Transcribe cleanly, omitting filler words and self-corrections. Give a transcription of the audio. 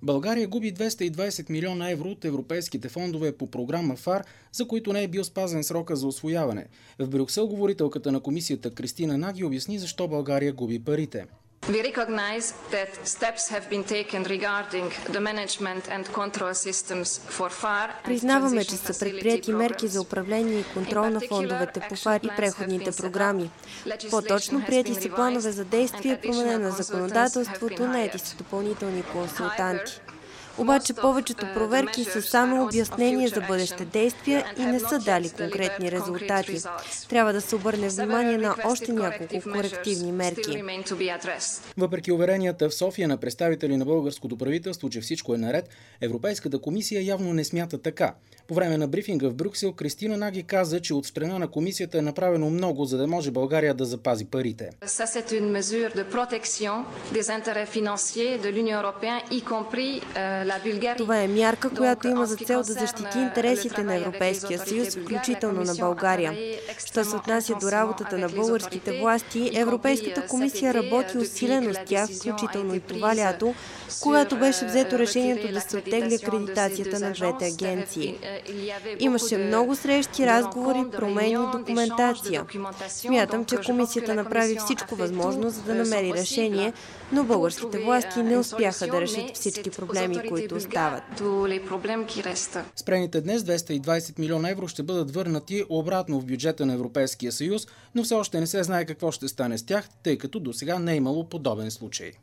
България губи 220 милиона евро от европейските фондове по програма ФАР, за които не е бил спазен срока за усвояване. В Брюксел говорителката на комисията Кристина Наги обясни защо България губи парите. We recognize that steps have been taken regarding the management and control systems for FAR. Признаваме, че са предприети мерки за управление и контрол на фондовете по ФАР и преходните програми. По-точно приети са планове за действие, променено на законодателството, наети са допълнителни консултанти. Обаче повечето проверки са само обяснение за бъдещи действия и не са дали конкретни резултати. Трябва да се обърне внимание на още няколко корективни мерки. Въпреки уверенията в София на представители на българското правителство, че всичко е наред, Европейската комисия явно не смята така. По време на брифинга в Брюксел Кристина Наги каза, че от страна на комисията е направено много, за да може България да запази парите. Това е мярка, която има за цел да защити интересите на Европейския съюз, включително на България. Що се отнася до работата на българските власти, Европейската комисия работи усилено с тях, включително и това лято, когато беше взето решението да се оттегли акредитацията на двете агенции. Имаше много срещи, разговори, промени и документация. Смятам, че комисията направи всичко възможно, за да намери решение, но българските власти не успяха да решат всички проблеми, които остават. Спрените днес 220 милиона евро ще бъдат върнати обратно в бюджета на Европейския съюз, но все още не се знае какво ще стане с тях, тъй като досега не е имало подобен случай.